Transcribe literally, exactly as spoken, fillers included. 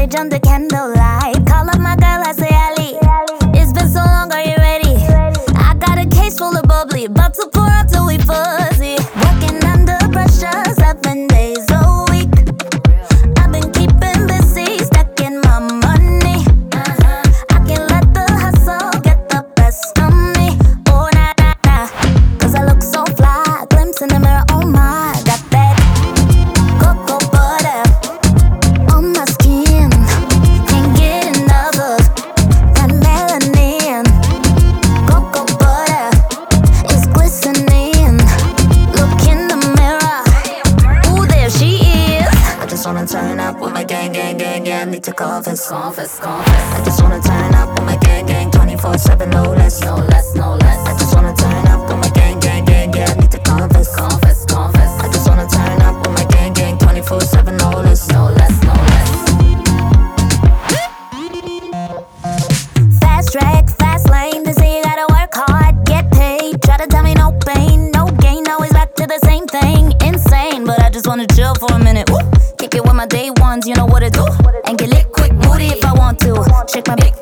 stage under candlelight. Call up my girl, I say Ali. It's been so long, are you ready? I got a case full of bubbly, about to pour up till we fuzzy. Working under pressure, seven days a week. I've been keeping busy, stacking my money. I can't let the hustle get the best of me. Oh, nah, nah, nah. Cause I look so fly, glimpse in the mirror, oh my. Got that cocoa butter on my skin. Can't get enough of that melanin. Cocoa butter is glistening. Look in the mirror, ooh, there she is. I just wanna turn up with my gang, gang, gang, gang. Need to confess, confess, confess. I just wanna turn up with my gang, gang. twenty-four seven, no less, no less, no less. I just wanna turn up with my gang, gang, gang, gang. Need to confess, confess, confess. I just wanna turn up with my gang, gang. twenty-four seven, no less, no less, no less. Fast track, fast lane. They say you gotta work hard, get paid. Try to tell me no pain, no gain. Always back to the same thing. Insane, but I just wanna chill for a minute. Woo. Kick it with my day ones, you know what to do. And get lit quick, moody if I want to. Shake my big